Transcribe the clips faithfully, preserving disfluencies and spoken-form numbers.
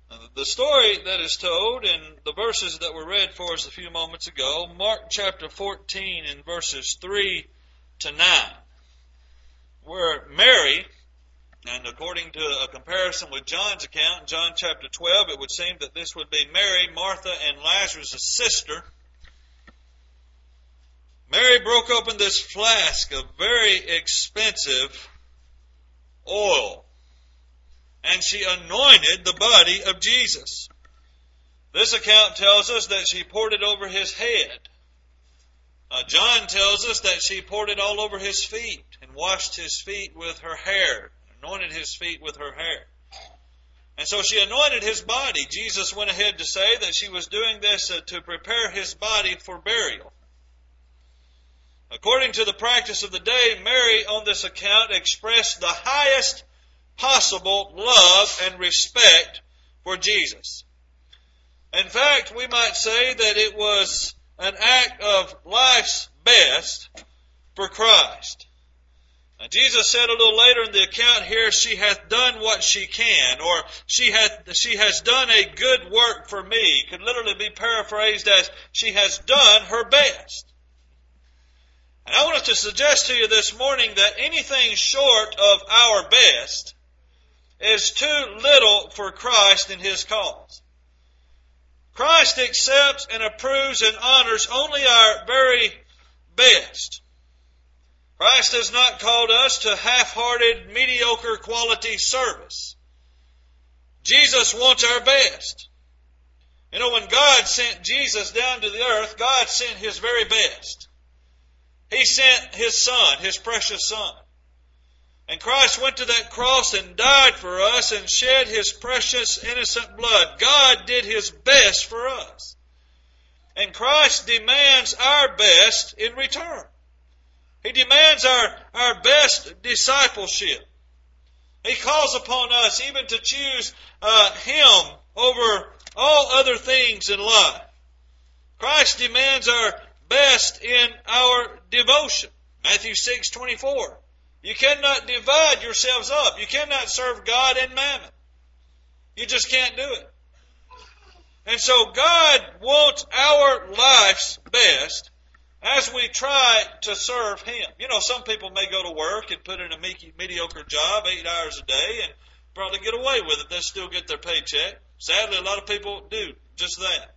The story that is told in the verses that were read for us a few moments ago, Mark chapter fourteen and verses three to nine, where Mary, and according to a comparison with John's account, John chapter twelve, it would seem that this would be Mary, Martha, and Lazarus' sister. Mary broke open this flask of very expensive oil, and she anointed the body of Jesus. This account tells us that she poured it over his head. Uh, John tells us that she poured it all over his feet and washed his feet with her hair, anointed his feet with her hair. And so she anointed his body. Jesus went ahead to say that she was doing this uh, to prepare his body for burial. According to the practice of the day, Mary on this account expressed the highest possible love and respect for Jesus. In fact, we might say that it was an act of life's best for Christ. Now, Jesus said a little later in the account here, she hath done what she can, or she hath she has done a good work for me. Could literally be paraphrased as she has done her best. And I want to suggest to you this morning that anything short of our best is too little for Christ and His cause. Christ accepts and approves and honors only our very best. Christ has not called us to half-hearted, mediocre quality service. Jesus wants our best. You know, when God sent Jesus down to the earth, God sent His very best. He sent His Son, His precious Son. And Christ went to that cross and died for us and shed His precious innocent blood. God did His best for us. And Christ demands our best in return. He demands our, our best discipleship. He calls upon us even to choose uh, Him over all other things in life. Christ demands our best in our devotion. Matthew six twenty-four. You cannot divide yourselves up. You cannot serve God and mammon. You just can't do it. And so God wants our life's best as we try to serve Him. You know, some people may go to work and put in a mediocre job, eight hours a day, and probably get away with it. They'll still get their paycheck. Sadly, a lot of people do just that.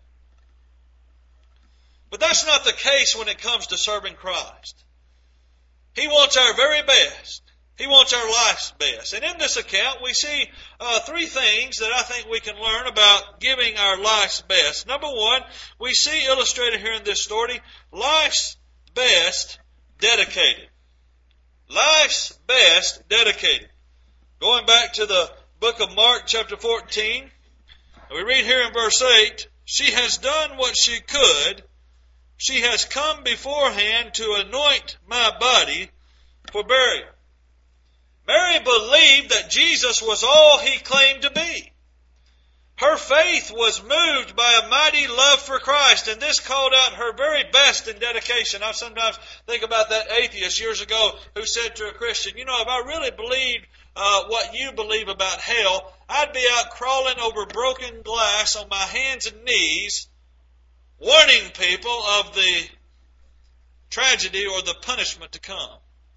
But that's not the case when it comes to serving Christ. He wants our very best. He wants our life's best. And in this account, we see uh, three things that I think we can learn about giving our life's best. Number one, we see illustrated here in this story, life's best dedicated. Life's best dedicated. Going back to the book of Mark, chapter fourteen, we read here in verse eight, she has done what she could. She has come beforehand to anoint my body for burial. Mary believed that Jesus was all He claimed to be. Her faith was moved by a mighty love for Christ, and this called out her very best in dedication. I sometimes think about that atheist years ago who said to a Christian, you know, if I really believed uh, what you believe about hell, I'd be out crawling over broken glass on my hands and knees, warning people of the tragedy or the punishment to come.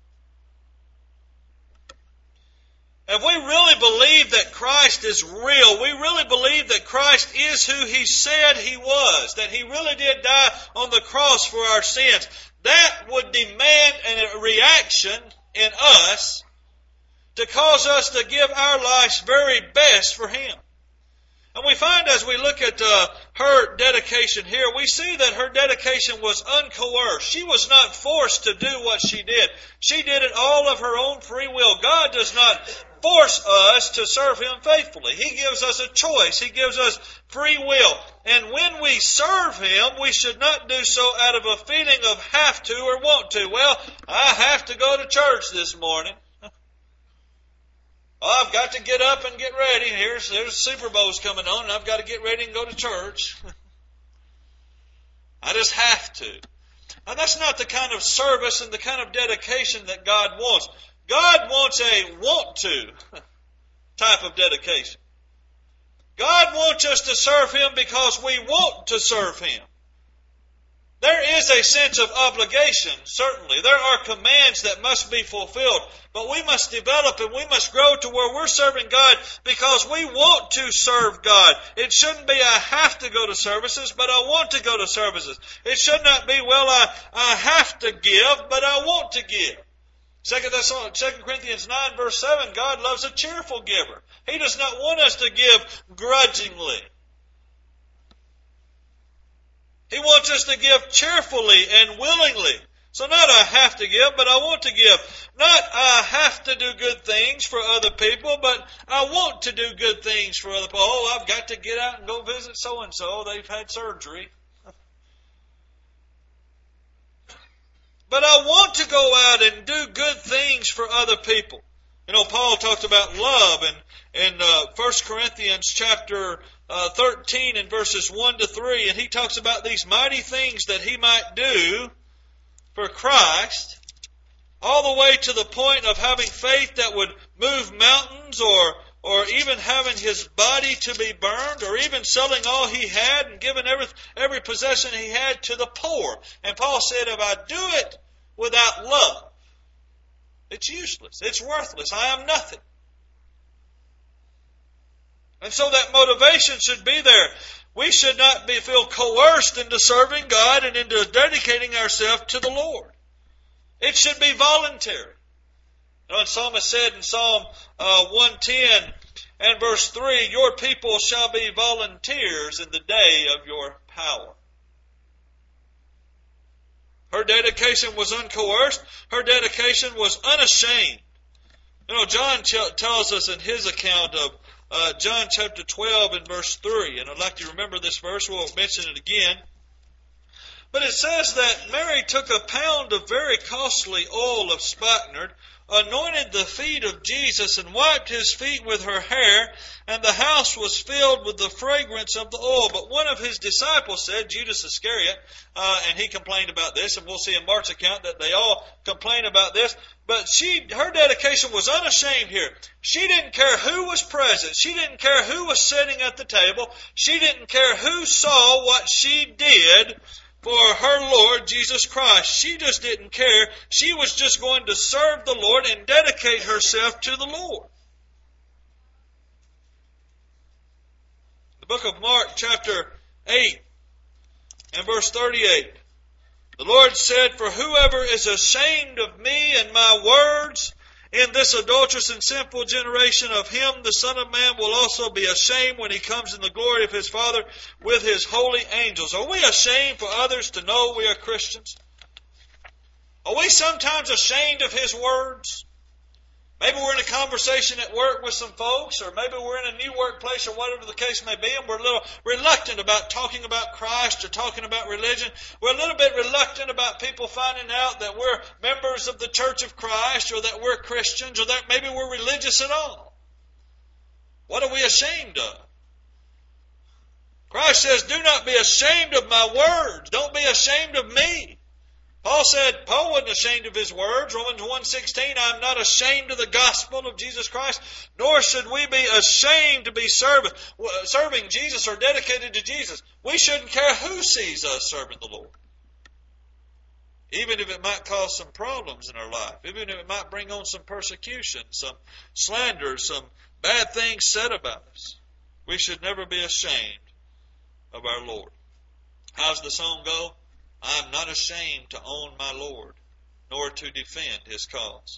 If we really believe that Christ is real, we really believe that Christ is who He said He was, that He really did die on the cross for our sins, that would demand a reaction in us to cause us to give our life's very best for Him. And we find as we look at uh, her dedication here, we see that her dedication was uncoerced. She was not forced to do what she did. She did it all of her own free will. God does not force us to serve Him faithfully. He gives us a choice. He gives us free will. And when we serve Him, we should not do so out of a feeling of have to or want to. Well, I have to go to church this morning. Oh, I've got to get up and get ready. Here's, there's Super Bowl's coming on, and I've got to get ready and go to church. I just have to. And that's not the kind of service and the kind of dedication that God wants. God wants a want to type of dedication. God wants us to serve Him because we want to serve Him. There is a sense of obligation, certainly. There are commands that must be fulfilled, but we must develop and we must grow to where we're serving God because we want to serve God. It shouldn't be I have to go to services, but I want to go to services. It should not be, well, I, I have to give, but I want to give. Second Corinthians nine verse seven, God loves a cheerful giver. He does not want us to give grudgingly. He wants us to give cheerfully and willingly. So not I have to give, but I want to give. Not I have to do good things for other people, but I want to do good things for other people. Oh, I've got to get out and go visit so-and-so. They've had surgery. But I want to go out and do good things for other people. You know, Paul talked about love in, in uh, First Corinthians chapter uh, thirteen and verses one to three, and he talks about these mighty things that he might do for Christ, all the way to the point of having faith that would move mountains, or or even having his body to be burned, or even selling all he had and giving every, every possession he had to the poor. And Paul said, if I do it without love, it's useless. It's worthless. I am nothing. And so that motivation should be there. We should not be feel coerced into serving God and into dedicating ourselves to the Lord. It should be voluntary. You know, the psalmist said in Psalm uh, one ten and verse three, your people shall be volunteers in the day of your power. Her dedication was uncoerced. Her dedication was unashamed. You know, John ch- tells us in his account of uh, John chapter twelve and verse three, and I'd like you to remember this verse. We'll mention it again. But it says that Mary took a pound of very costly oil of spikenard, anointed the feet of Jesus, and wiped his feet with her hair, and the house was filled with the fragrance of the oil. But one of his disciples said, Judas Iscariot, uh, and he complained about this, and we'll see in Mark's account that they all complain about this. But she, her dedication was unashamed here. She didn't care who was present. She didn't care who was sitting at the table. She didn't care who saw what she did for her Lord Jesus Christ. She just didn't care. She was just going to serve the Lord and dedicate herself to the Lord. The book of Mark chapter eight and verse thirty-eight. The Lord said, for whoever is ashamed of me and my words in this adulterous and sinful generation, of him the Son of Man will also be ashamed when he comes in the glory of his Father with his holy angels. Are we ashamed for others to know we are Christians? Are we sometimes ashamed of his words? Maybe we're in a conversation at work with some folks, or maybe we're in a new workplace, or whatever the case may be, and we're a little reluctant about talking about Christ or talking about religion. We're a little bit reluctant about people finding out that we're members of the Church of Christ, or that we're Christians, or that maybe we're religious at all. What are we ashamed of? Christ says, do not be ashamed of my words. Don't be ashamed of me. Paul said, Paul wasn't ashamed of his words. Romans one sixteen, I am not ashamed of the gospel of Jesus Christ, nor should we be ashamed to be serving, serving Jesus or dedicated to Jesus. We shouldn't care who sees us serving the Lord. Even if it might cause some problems in our life, even if it might bring on some persecution, some slander, some bad things said about us, we should never be ashamed of our Lord. How's the song go? I am not ashamed to own my Lord, nor to defend his cause.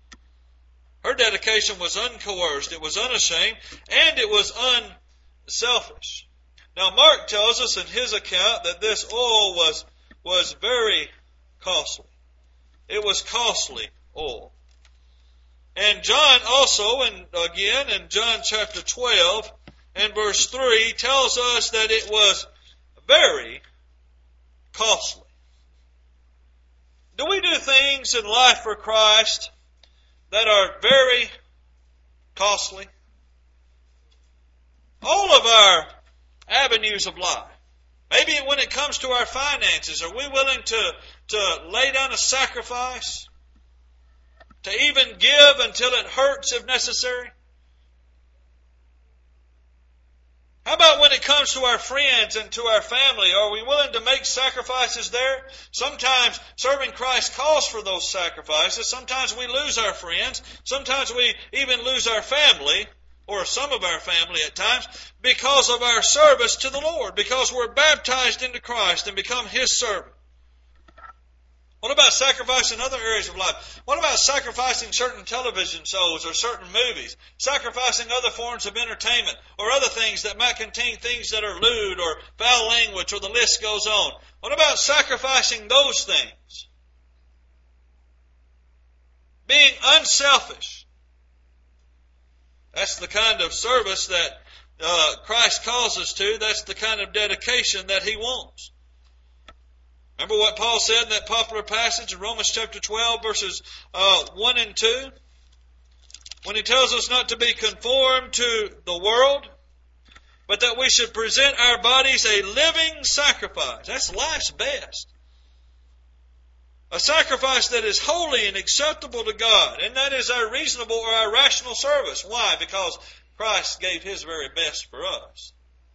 Her dedication was uncoerced, it was unashamed, and it was unselfish. Now Mark tells us in his account that this oil was, was very costly. It was costly oil. And John also, and again in John chapter twelve and verse three, tells us that it was very costly. Do we do things in life for Christ that are very costly? All of our avenues of life. Maybe when it comes to our finances, are we willing to, to lay down a sacrifice? To even give until it hurts if necessary? comes to our friends and to our family, are we willing to make sacrifices there? Sometimes serving Christ calls for those sacrifices. Sometimes we lose our friends. Sometimes we even lose our family, or some of our family at times, because of our service to the Lord, because we're baptized into Christ and become His servant. What about sacrificing other areas of life? What about sacrificing certain television shows or certain movies? Sacrificing other forms of entertainment or other things that might contain things that are lewd or foul language, or the list goes on. What about sacrificing those things? Being unselfish. That's the kind of service that uh, Christ calls us to. That's the kind of dedication that He wants. Remember what Paul said in that popular passage in Romans chapter twelve, verses uh, one and two? When he tells us not to be conformed to the world, but that we should present our bodies a living sacrifice. That's life's best. A sacrifice that is holy and acceptable to God. And that is our reasonable or our rational service. Why? Because Christ gave His very best for us.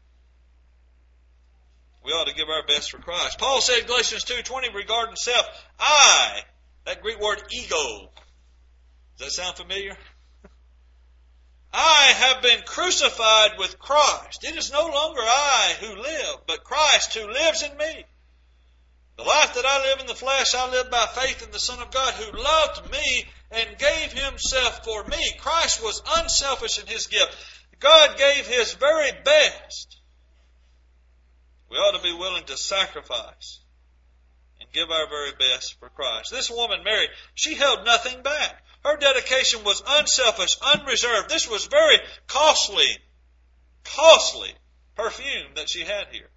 We ought to give our best for Christ. Paul said in Galatians two twenty regarding self, I, that Greek word ego. Does that sound familiar? I have been crucified with Christ. It is no longer I who live, but Christ who lives in me. The life that I live in the flesh, I live by faith in the Son of God who loved me and gave Himself for me. Christ was unselfish in His gift. God gave His very best. We ought to be willing to sacrifice and give our very best for Christ. This woman, Mary, she held nothing back. Her dedication was unselfish, unreserved. This was very costly, costly perfume that she had here.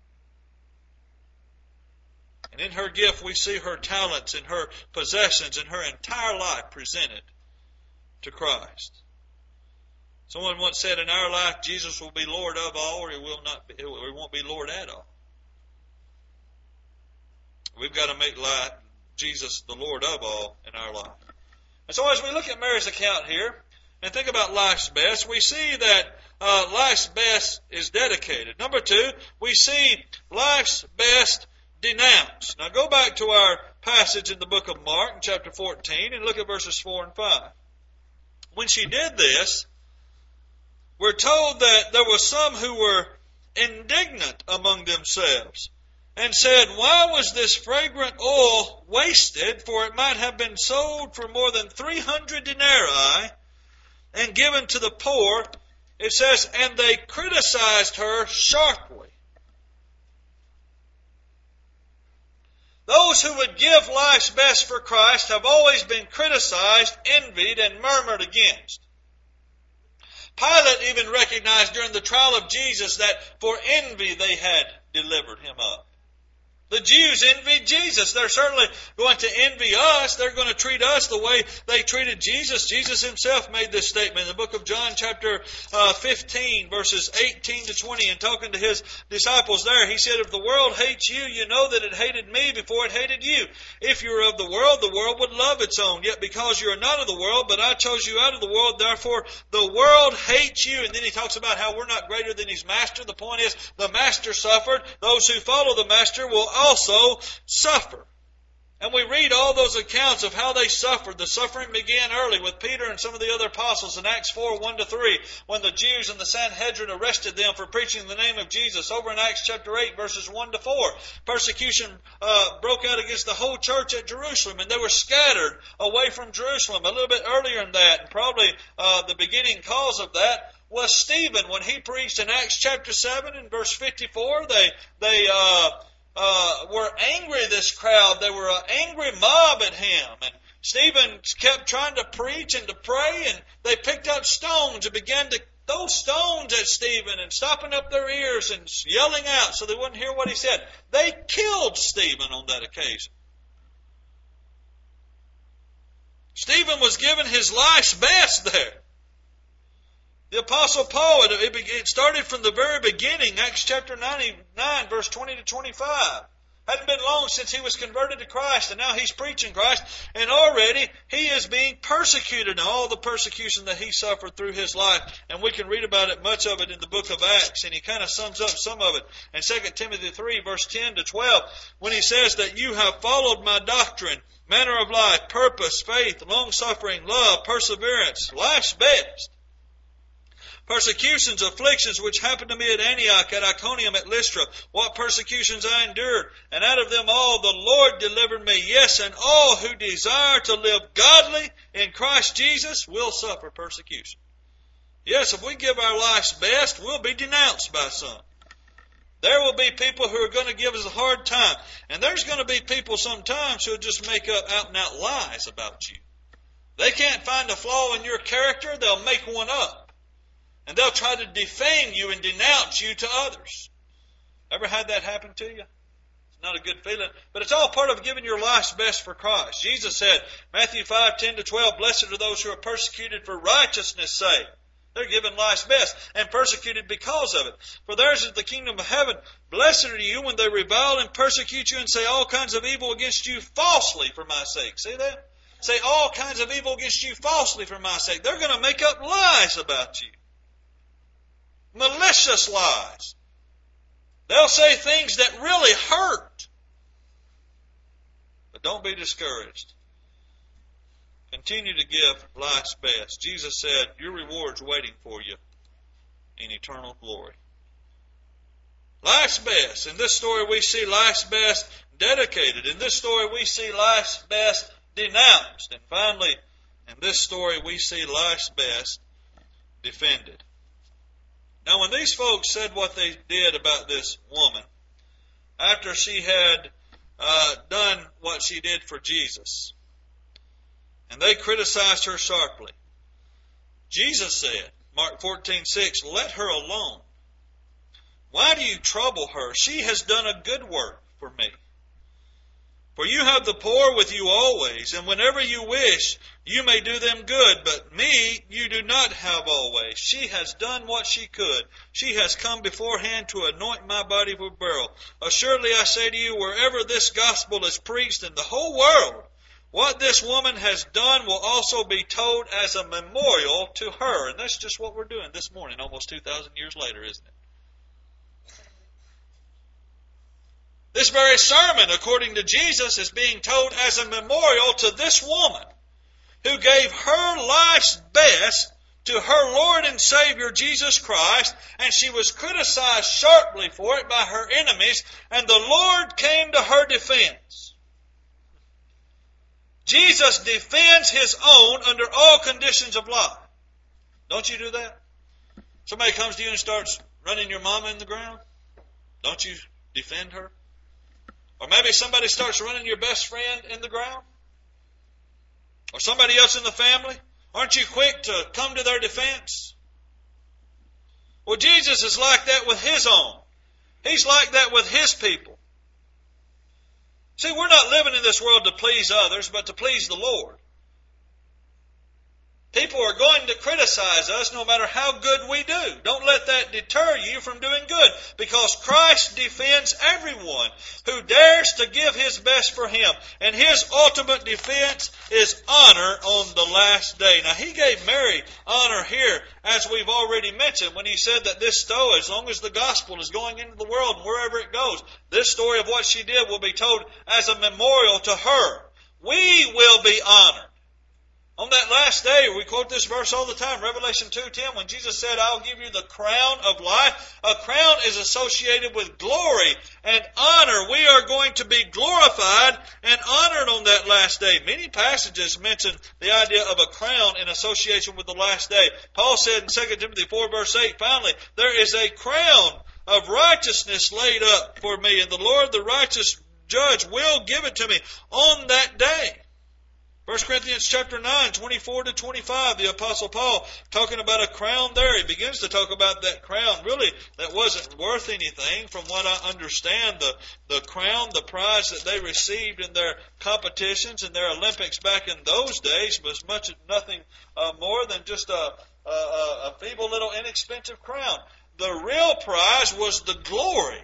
And in her gift we see her talents and her possessions and her entire life presented to Christ. Someone once said, in our life, Jesus will be Lord of all, or He will not be, or He won't be Lord at all. We've got to make life, Jesus the Lord of all in our life. And so as we look at Mary's account here and think about life's best, we see that uh, life's best is dedicated. Number two, we see life's best denounced. Now go back to our passage in the book of Mark, in chapter fourteen, and look at verses four and five. When she did this, we're told that there were some who were indignant among themselves and said, why was this fragrant oil wasted? For it might have been sold for more than three hundred denarii and given to the poor. It says, and they criticized her sharply. Those who would give life's best for Christ have always been criticized, envied, and murmured against. Pilate even recognized during the trial of Jesus that for envy they had delivered Him up. The Jews envied Jesus. They're certainly going to envy us. They're going to treat us the way they treated Jesus. Jesus Himself made this statement in the book of John chapter uh, fifteen, verses eighteen to twenty, and talking to His disciples there, He said, if the world hates you, you know that it hated me before it hated you. If you were of the world, the world would love its own. Yet because you are not of the world, but I chose you out of the world, therefore the world hates you. And then He talks about how we're not greater than His master. The point is, the master suffered. Those who follow the master will also suffer. And we read all those accounts of how they suffered. The suffering began early with Peter and some of the other apostles in Acts four, one to three, when the Jews and the Sanhedrin arrested them for preaching the name of Jesus. Over in Acts chapter eight, verses one to four, persecution uh, broke out against the whole church at Jerusalem, and they were scattered away from Jerusalem. A little bit earlier than that, and probably uh, the beginning cause of that, was Stephen. When he preached in Acts chapter seven and verse fifty-four, they, they, uh, Uh, were angry, this crowd. They were an angry mob at him. And Stephen kept trying to preach and to pray, and they picked up stones and began to throw stones at Stephen and stopping up their ears and yelling out so they wouldn't hear what he said. They killed Stephen on that occasion. Stephen was given his life's best there. The Apostle Paul, it started from the very beginning, Acts chapter nine, verse twenty to twenty-five. Hadn't been long since he was converted to Christ, and now he's preaching Christ, and already he is being persecuted, and all the persecution that he suffered through his life. And we can read about it, much of it, in the book of Acts, and he kind of sums up some of it in Second Timothy three, verse ten to twelve, when he says that you have followed my doctrine, manner of life, purpose, faith, long-suffering, love, perseverance, life's best. Persecutions, afflictions, which happened to me at Antioch, at Iconium, at Lystra. What persecutions I endured. And out of them all the Lord delivered me. Yes, and all who desire to live godly in Christ Jesus will suffer persecution. Yes, if we give our life's best, we'll be denounced by some. There will be people who are going to give us a hard time. And there's going to be people sometimes who will just make up out-and-out lies about you. They can't find a flaw in your character, they'll make one up. And they'll try to defame you and denounce you to others. Ever had that happen to you? It's not a good feeling. But it's all part of giving your life's best for Christ. Jesus said, Matthew five, ten to twelve, blessed are those who are persecuted for righteousness' sake. They're given life's best and persecuted because of it. For theirs is the kingdom of heaven. Blessed are you when they revile and persecute you and say all kinds of evil against you falsely for my sake. See that? Say all kinds of evil against you falsely for my sake. They're going to make up lies about you. Malicious lies. They'll say things that really hurt. But don't be discouraged. Continue to give life's best. Jesus said, your reward's waiting for you in eternal glory. Life's best. In this story we see life's best dedicated. In this story we see life's best denounced. And finally, in this story we see life's best defended. Now, when these folks said what they did about this woman, after she had uh, done what she did for Jesus, and they criticized her sharply, Jesus said, Mark fourteen six, let her alone. Why do you trouble her? She has done a good work for me. For you have the poor with you always, and whenever you wish, you may do them good. But me you do not have always. She has done what she could. She has come beforehand to anoint my body with burial. Assuredly I say to you, wherever this gospel is preached in the whole world, what this woman has done will also be told as a memorial to her. And that's just what we're doing this morning, almost two thousand years later, isn't it? This very sermon, according to Jesus, is being told as a memorial to this woman who gave her life's best to her Lord and Savior Jesus Christ, and she was criticized sharply for it by her enemies, and the Lord came to her defense. Jesus defends His own under all conditions of life. Don't you do that? Somebody comes to you and starts running your mama in the ground. Don't you defend her? Or maybe somebody starts running your best friend in the ground. Or somebody else in the family. Aren't you quick to come to their defense? Well, Jesus is like that with His own. He's like that with His people. See, we're not living in this world to please others, but to please the Lord. People are going to criticize us no matter how good we do. Don't let that deter you from doing good, because Christ defends everyone who dares to give his best for Him. And His ultimate defense is honor on the last day. Now, He gave Mary honor here, as we've already mentioned, when He said that this story, as long as the gospel is going into the world and wherever it goes, this story of what she did will be told as a memorial to her. We will be honored. On that last day, we quote this verse all the time, Revelation two ten, when Jesus said, I'll give you the crown of life. A crown is associated with glory and honor. We are going to be glorified and honored on that last day. Many passages mention the idea of a crown in association with the last day. Paul said in Second Timothy four verse eight, finally, there is a crown of righteousness laid up for me, and the Lord, the righteous judge, will give it to me on that day. First Corinthians chapter nine, twenty-four to twenty-five, the Apostle Paul talking about a crown there. He begins to talk about that crown. Really, that wasn't worth anything from what I understand. The, the crown, the prize that they received in their competitions and their Olympics back in those days was much nothing uh, more than just a, a, a feeble little inexpensive crown. The real prize was the glory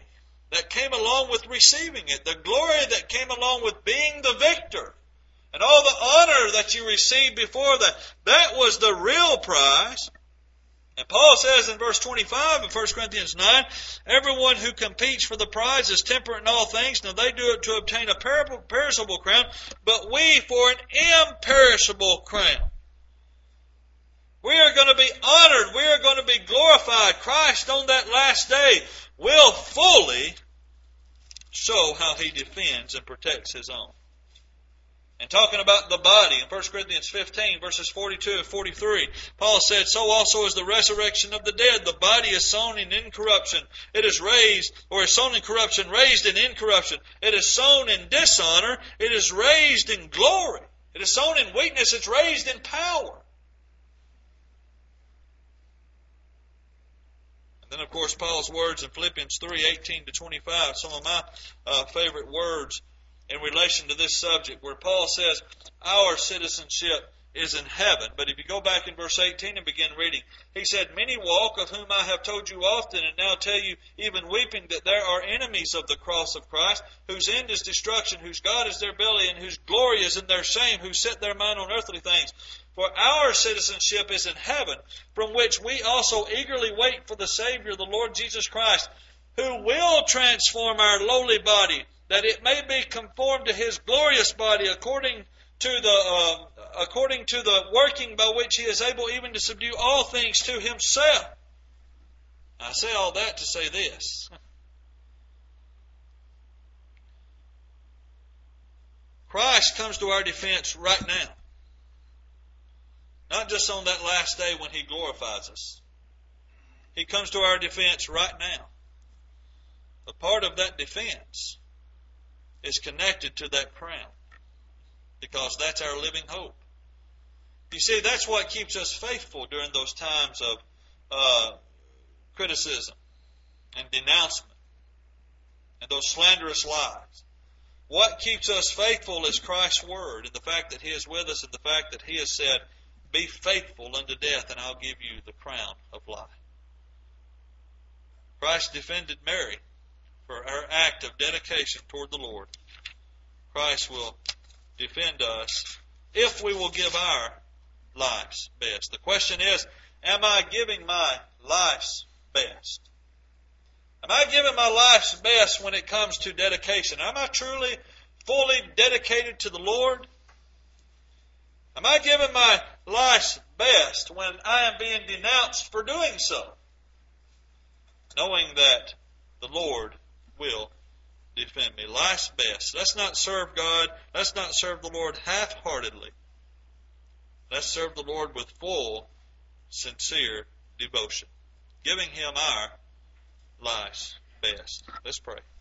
that came along with receiving it, the glory that came along with being the victor, and all the honor that you received before that. That was the real prize. And Paul says in verse twenty-five of First Corinthians nine, everyone who competes for the prize is temperate in all things. Now they do it to obtain a perishable crown, but we for an imperishable crown. We are going to be honored. We are going to be glorified. Christ on that last day will fully show how He defends and protects His own. And talking about the body, in First Corinthians fifteen, verses forty-two and forty-three, Paul said, so also is the resurrection of the dead. The body is sown in incorruption. It is raised, or is sown in corruption, raised in incorruption. It is sown in dishonor. It is raised in glory. It is sown in weakness. It's raised in power. And then, of course, Paul's words in Philippians three, eighteen to twenty-five, some of my uh, favorite words in relation to this subject, where Paul says, our citizenship is in heaven. But if you go back in verse eighteen and begin reading, he said, many walk, of whom I have told you often, and now tell you, even weeping, that there are enemies of the cross of Christ, whose end is destruction, whose God is their belly, and whose glory is in their shame, who set their mind on earthly things. For our citizenship is in heaven, from which we also eagerly wait for the Savior, the Lord Jesus Christ, who will transform our lowly body, that it may be conformed to His glorious body, according to the uh, according to the working by which He is able even to subdue all things to Himself. I say all that to say this. Christ comes to our defense right now. Not just on that last day when He glorifies us. He comes to our defense right now. But part of that defense is connected to that crown, because that's our living hope. You see, that's what keeps us faithful during those times of uh, criticism and denouncement and those slanderous lies. What keeps us faithful is Christ's word, and the fact that He is with us, and the fact that He has said, be faithful unto death, and I'll give you the crown of life. Christ defended Mary for her act of dedication toward the Lord. Christ will defend us if we will give our life's best. The question is, am I giving my life's best? Am I giving my life's best when it comes to dedication? Am I truly, fully dedicated to the Lord? Am I giving my life's best when I am being denounced for doing so? Knowing that the Lord will defend me. Life's best. Let's not serve God. Let's not serve the Lord half-heartedly. Let's serve the Lord with full, sincere devotion, giving Him our life's best. Let's pray.